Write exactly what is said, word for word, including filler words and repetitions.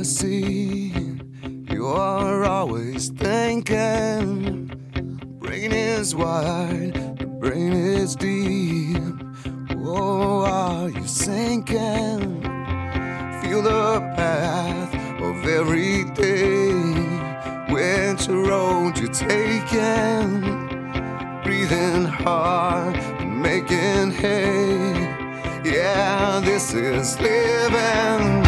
see you are always thinking. Brain is wide, the brain is deep. Oh, are you sinking? Feel the path of every day. Which road you're taking? Breathing hard and making hay. Yeah, this is living.